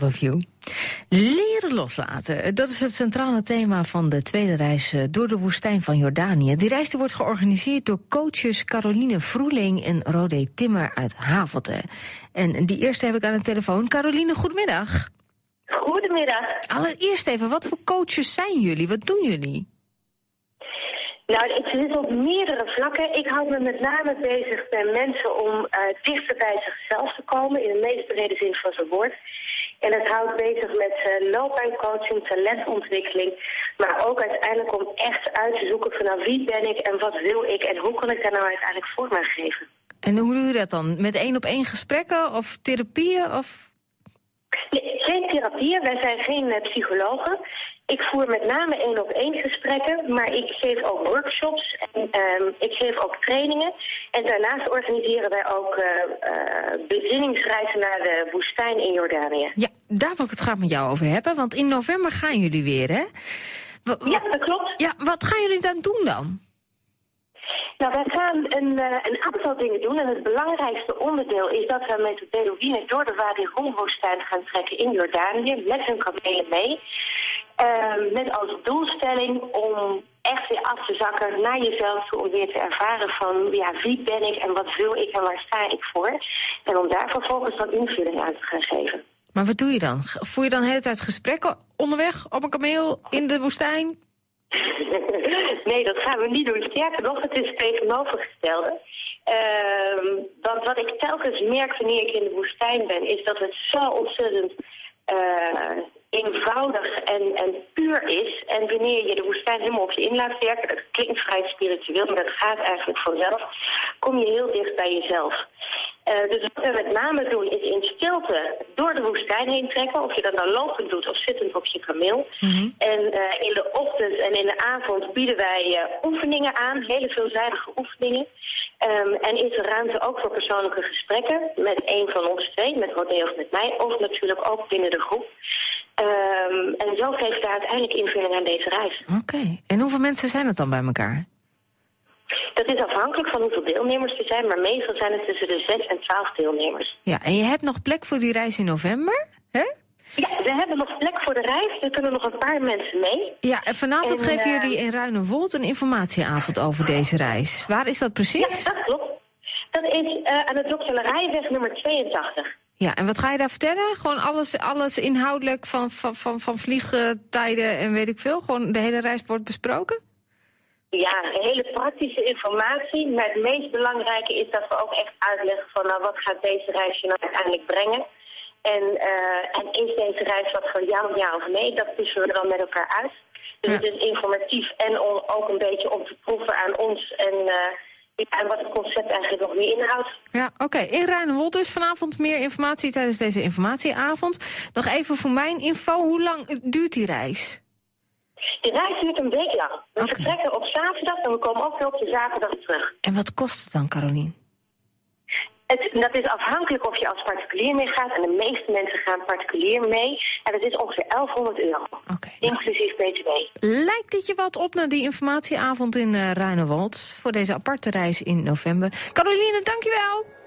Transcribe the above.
Overview. Leren loslaten, dat is het centrale thema van de tweede reis door de woestijn van Jordanië. Die reis wordt georganiseerd door coaches Caroline Vroeling en Rodé Timmer uit Havelte. En die eerste heb ik aan de telefoon. Caroline, goedemiddag. Goedemiddag. Allereerst even, wat voor coaches zijn jullie? Wat doen jullie? Nou, het zit op meerdere vlakken. Ik hou me met name bezig bij mensen om dichter bij zichzelf te komen, in de meest brede zin van zijn woord. En het houdt bezig met loopbaancoaching, talentontwikkeling, maar ook uiteindelijk om echt uit te zoeken van nou, wie ben ik en wat wil ik en hoe kan ik daar nou uiteindelijk vorm aan geven. En hoe doe je dat dan? Met 1-op-1 gesprekken of therapieën? Of? Nee, geen therapieën, wij zijn geen psychologen. Ik voer met name 1-op-1 gesprekken, maar ik geef ook workshops en ik geef ook trainingen. En daarnaast organiseren wij ook bezinningsreizen naar de woestijn in Jordanië. Ja, daar wil ik het graag met jou over hebben, want in november gaan jullie weer, hè? Ja, dat klopt. Ja, wat gaan jullie dan doen dan? Nou, wij gaan een aantal dingen doen en het belangrijkste onderdeel is dat we met de Bedouinen door de Wadi Rum-woestijn gaan trekken in Jordanië, met hun kamelen mee. Met als doelstelling om echt weer af te zakken naar jezelf toe, om weer te ervaren van ja, wie ben ik en wat wil ik en waar sta ik voor. En om daar vervolgens dan invulling aan te gaan geven. Maar wat doe je dan? Voer je dan de hele tijd gesprekken onderweg op een kameel in de woestijn? Nee, dat gaan we niet doen. Sterker nog, het is het tegenovergestelde. Want wat ik telkens merk wanneer ik in de woestijn ben, is dat het zo ontzettend eenvoudig en puur is. En wanneer je de woestijn helemaal op je in laat werken, dat klinkt vrij spiritueel, maar dat gaat eigenlijk vanzelf, kom je heel dicht bij jezelf. Dus wat we met name doen is in stilte door de woestijn heen trekken. Of je dat nou lopend doet of zittend op je kameel. Mm-hmm. En in de ochtend en in de avond bieden wij oefeningen aan. Hele veelzijdige oefeningen. En is er ruimte ook voor persoonlijke gesprekken. Met een van ons twee, met Rodé of met mij. Of natuurlijk ook binnen de groep. En zo geeft daar uiteindelijk invulling aan deze reis. Oké. En hoeveel mensen zijn het dan bij elkaar? Dat is afhankelijk van hoeveel deelnemers er zijn, maar meestal zijn het tussen de 6 en 12 deelnemers. Ja, en je hebt nog plek voor die reis in november, hè? Ja, we hebben nog plek voor de reis. Er kunnen nog een paar mensen mee. Ja, en vanavond geven jullie in Ruinewold een informatieavond over deze reis. Waar is dat precies? Ja, dat klopt. Dat is aan de Dokterlerijweg nummer 82. Ja, en wat ga je daar vertellen? Gewoon alles inhoudelijk van vliegtijden en weet ik veel? Gewoon de hele reis wordt besproken? Ja, hele praktische informatie. Maar het meest belangrijke is dat we ook echt uitleggen van nou, wat gaat deze reis je nou uiteindelijk brengen. En is deze reis wat voor jou, ja of nee? Dat tussen we dan met elkaar uit. Dus het is informatief en ook een beetje om te proeven aan ons en wat het concept eigenlijk nog meer inhoudt. Ja, oké. In Ruinewold dus vanavond meer informatie tijdens deze informatieavond. Nog even voor mijn info, hoe lang duurt die reis? De reis duurt een week lang. We vertrekken op zaterdag en we komen ook weer op de zaterdag terug. En wat kost het dan, Caroline? Dat is afhankelijk of je als particulier mee gaat. En de meeste mensen gaan particulier mee. En dat is ongeveer €1100. Inclusief BTW. Lijkt dit je wat op naar die informatieavond in Ruinewold voor deze aparte reis in november? Caroline, dankjewel.